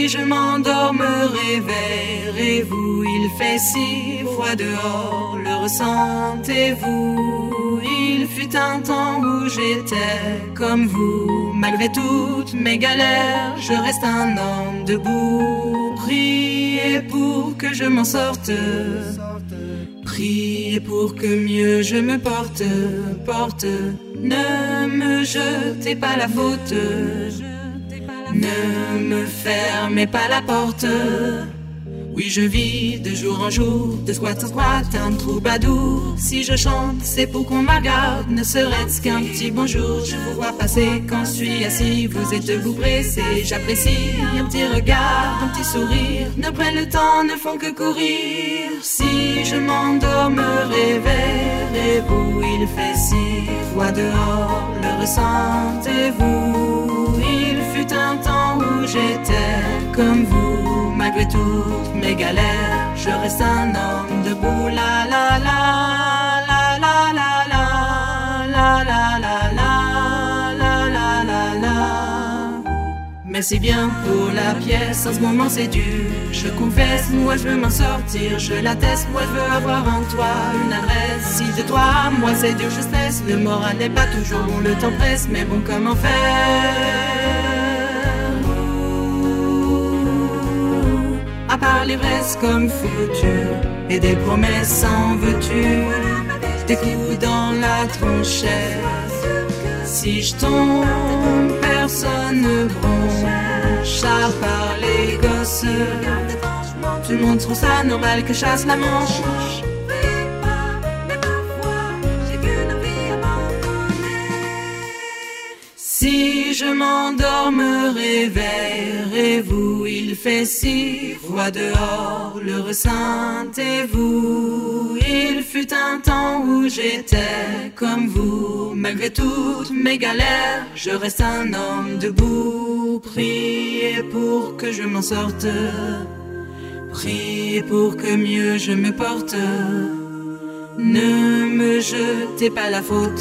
Si je m'endors, me réveillerez-vous? Il fait si froid dehors, le ressentez-vous? Il fut un temps où j'étais comme vous. Malgré toutes mes galères, je reste un homme debout. Priez pour que je m'en sorte. Priez pour que mieux je me porte. Ne me jetez pas la faute. Ne me fermez pas la porte. Oui, je vis de jour en jour, de squat en squat, un troubadour. Si je chante, c'est pour qu'on me regarde, ne serait-ce qu'un petit bonjour. Je vous vois passer quand je suis assis, vous êtes debout pressés. J'apprécie un petit regard, un petit sourire. Ne prennent le temps, ne font que courir. Si je m'endors, me réveillerez-vous? Il fait si froid dehors, le ressentez-vous? Il fut un temps où j'étais comme vous. Malgré toutes mes galères, je reste un homme debout. La la la la la la la la la la la la la la. Merci bien pour la pièce, en ce moment c'est dur. Je confesse, moi je veux m'en sortir, je l'atteste, moi je veux avoir un toit, une adresse. Si de toi, moi c'est dur, je stresse. Le moral n'est pas toujours bon, le temps presse, mais bon, comment faire? À part l'ivresse comme futur et des promesses en veux-tu, des coups dans la tronchette. Si je tombe, personne ne bronche, à part les gosses. Tout le monde trouve ça normal que je chasse la manche. Si je m'endors, me réveillerez-vous? Il fait si froid dehors, le ressentez-vous? Il fut un temps où j'étais comme vous. Malgré toutes mes galères, je reste un homme debout. Priez pour que je m'en sorte. Priez pour que mieux je me porte. Ne me jetez pas la faute.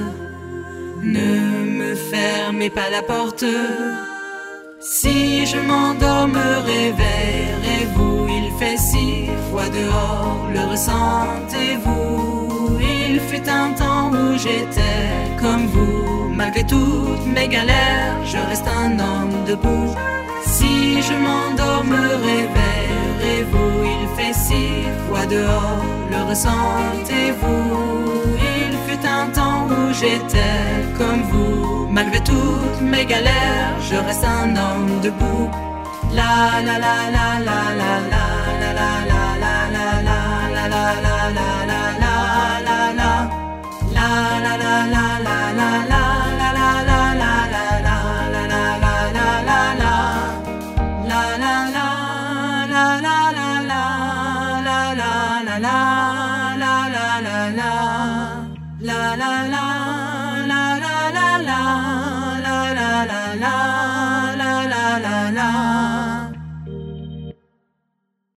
Ne me fermez pas la porte. Si je m'endors, me réveillerez-vous? Il fait si froid dehors, le ressentez-vous? Il fut un temps où j'étais comme vous. Malgré toutes mes galères, je reste un homme debout. Si je m'endors, me réveillerez-vous? Il fait si froid dehors, le ressentez-vous? Il fut un temps où j'étais comme vous. Malgré toutes mes galères, je reste un homme debout. La la la la la la la la la la la la la la la la la la la la. La la la la la la la la la la la la la la la la la la. La la la la la la la la la la la la la la la. La la la la la la la la la la la.